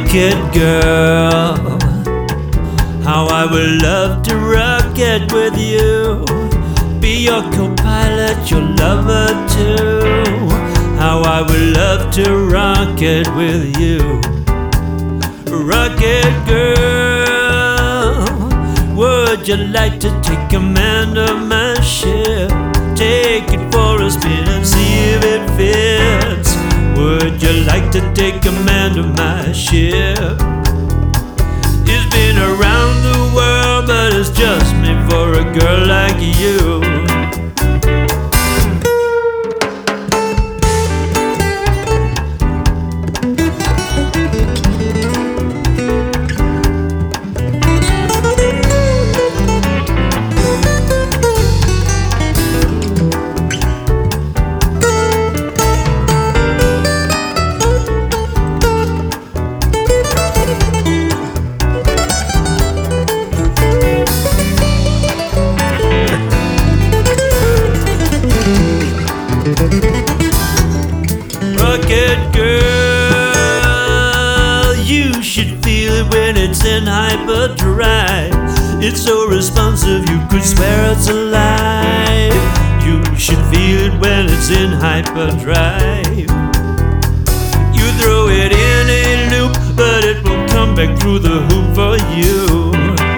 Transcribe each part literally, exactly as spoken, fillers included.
Rocket girl, how I would love to rocket with you, be your co-pilot, your lover too. How I would love to rocket with you. Rocket girl, would you like to take command of my ship? Take it for a spin and see if it fits. Would you like to take command of my ship? It's been around the world, but it's just made for a girl like you. Rocket girl, you should feel it when it's in hyperdrive. It's so responsive you could swear it's alive. You should feel it when it's in hyperdrive. You throw it in a loop, but it will come back through the hoop for you.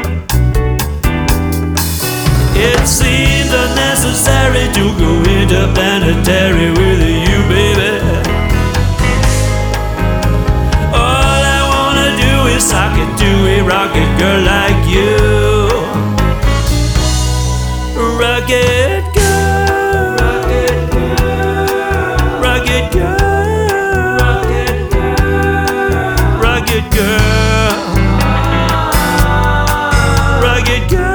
It seems unnecessary to go interplanetary with you, baby. All I wanna do is sock it to a rocket girl like you. Rocket girl, rocket girl, rocket girl, rocket girl, rocket girl, rocket girl.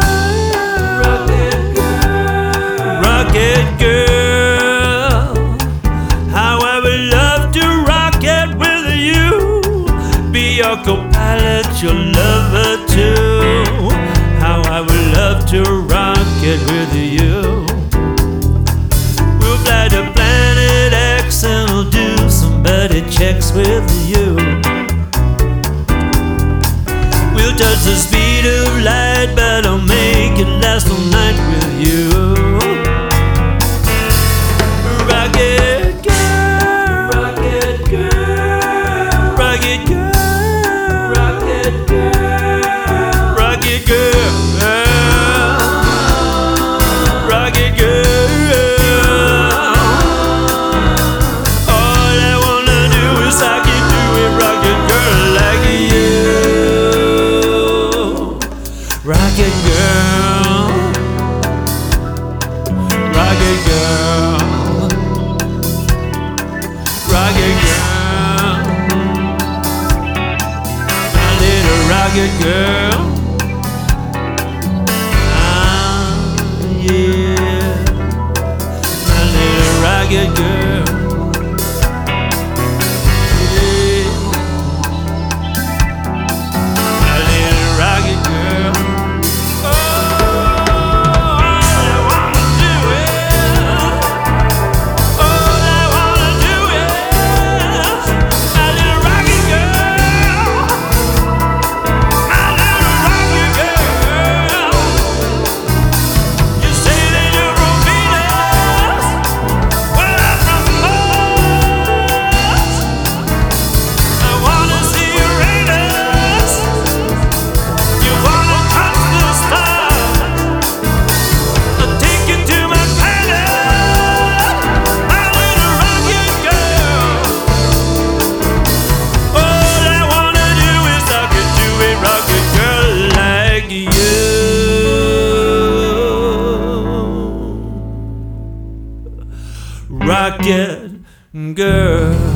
Rocket girl, how I would love to rocket with you, be your co-pilot, your lover too. How I would love to rocket with you. We'll fly to planet X and we'll do some buddy checks with you. We'll touch the speed of light, but I'll make it last all night with you. Rocket girl, rocket girl, rocket girl, rocket girl, rocket girl, rocket girl. All I wanna do is sock it to a rocket girl like you. Rocket girl, rocket girl, rocket girl, my little rocket girl. Ah, yeah, my little rocket girl. Yeah, my little rocket girl. Oh, all I wanna do is, all I wanna do is, my little rocket girl, my little rocket girl. You say that you're from Venus, well I'm from Mars. I wanna see Uranus, you wanna touch the stars. I'll take you to my planet, my little rocket girl. All I wanna do is talk it to a rocket girl like you. Rocket girl.